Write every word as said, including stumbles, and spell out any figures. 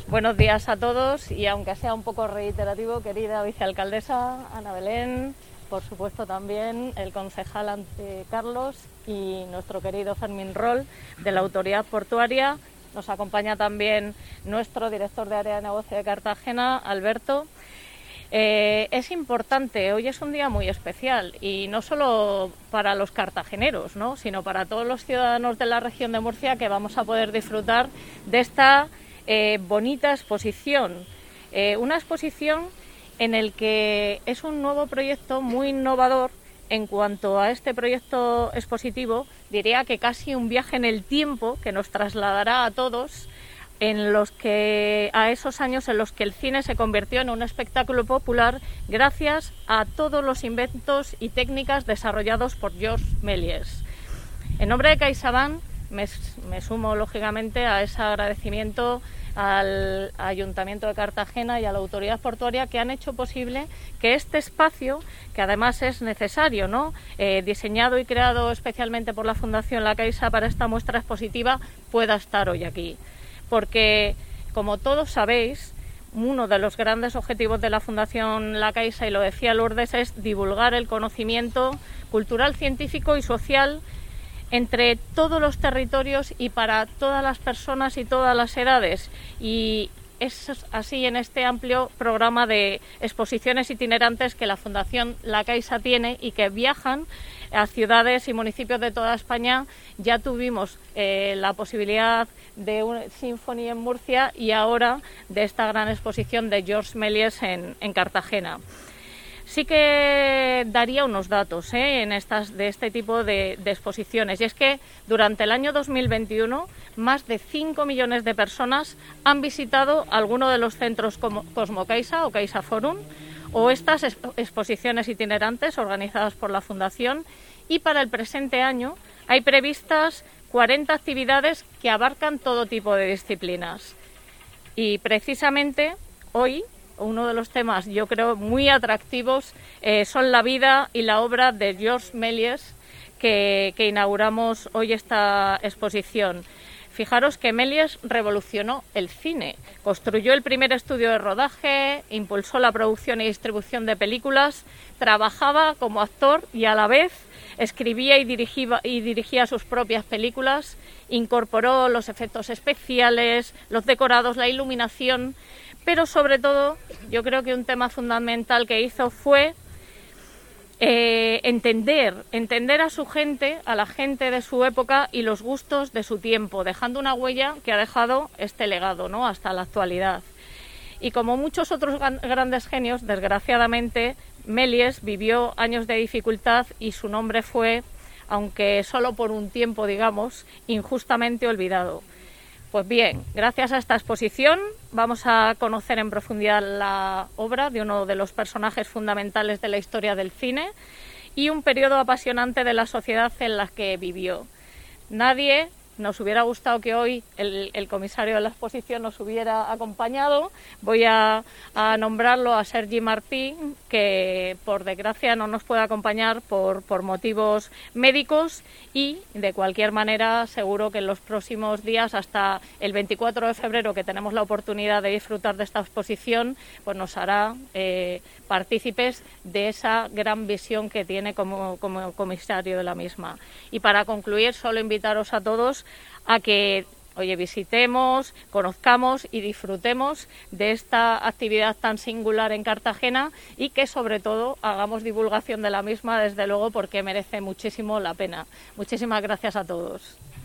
Buenos días a todos y aunque sea un poco reiterativo, querida vicealcaldesa Ana Belén, por supuesto también el concejal ante Carlos y nuestro querido Fermín Rol de la Autoridad Portuaria. Nos acompaña también nuestro director de área de negocio de Cartagena, Alberto. Eh, es importante, hoy es un día muy especial y no solo para los cartageneros, ¿no?, sino para todos los ciudadanos de la región de Murcia que vamos a poder disfrutar de esta eh, bonita exposición. Eh, una exposición en el que es un nuevo proyecto muy innovador. En cuanto a este proyecto expositivo, diría que casi un viaje en el tiempo que nos trasladará a todos en los que a esos años en los que el cine se convirtió en un espectáculo popular gracias a todos los inventos y técnicas desarrollados por Georges Méliès. En nombre de CaixaBank me, me sumo lógicamente a ese agradecimiento al Ayuntamiento de Cartagena y a la Autoridad Portuaria que han hecho posible que este espacio, que además es necesario, ¿no?, eh, diseñado y creado especialmente por la Fundación La Caixa para esta muestra expositiva, pueda estar hoy aquí. Porque, como todos sabéis, uno de los grandes objetivos de la Fundación La Caixa, y lo decía Lourdes, es divulgar el conocimiento cultural, científico y social entre todos los territorios y para todas las personas y todas las edades. Y es así en este amplio programa de exposiciones itinerantes que la Fundación La Caixa tiene y que viajan a ciudades y municipios de toda España. Ya tuvimos eh, la posibilidad de un Symphony en Murcia y ahora de esta gran exposición de Georges Méliès en, en Cartagena. Sí que daría unos datos ¿eh? en estas, de este tipo de, de exposiciones, y es que durante el año dos mil veintiuno más de cinco millones de personas han visitado alguno de los centros como Cosmo Caixa o Caixa Forum o estas exposiciones itinerantes organizadas por la Fundación, y para el presente año hay previstas cuarenta actividades que abarcan todo tipo de disciplinas. Y precisamente hoy uno de los temas, yo creo, muy atractivos eh, son la vida y la obra de Georges Méliès, que, que inauguramos hoy esta exposición. Fijaros que Méliès revolucionó el cine, construyó el primer estudio de rodaje, impulsó la producción y distribución de películas, trabajaba como actor y a la vez escribía y dirigía, y dirigía sus propias películas, incorporó los efectos especiales, los decorados, la iluminación. Pero sobre todo, yo creo que un tema fundamental que hizo fue eh, entender, entender a su gente, a la gente de su época y los gustos de su tiempo, dejando una huella que ha dejado este legado, ¿no?, hasta la actualidad. Y como muchos otros grandes genios, desgraciadamente, Méliès vivió años de dificultad y su nombre fue, aunque solo por un tiempo, digamos, injustamente olvidado. Pues bien, gracias a esta exposición vamos a conocer en profundidad la obra de uno de los personajes fundamentales de la historia del cine y un periodo apasionante de la sociedad en la que vivió. Nadie nos hubiera gustado que hoy el, el comisario de la exposición nos hubiera acompañado. Voy a, a nombrarlo a Sergi Martí, que por desgracia no nos puede acompañar por, por motivos médicos, y de cualquier manera seguro que en los próximos días, hasta el veinticuatro de febrero, que tenemos la oportunidad de disfrutar de esta exposición, pues nos hará eh, partícipes de esa gran visión que tiene como, como comisario de la misma. Y para concluir, solo invitaros a todos a que, oye, visitemos, conozcamos y disfrutemos de esta actividad tan singular en Cartagena, y que sobre todo hagamos divulgación de la misma, desde luego, porque merece muchísimo la pena. Muchísimas gracias a todos.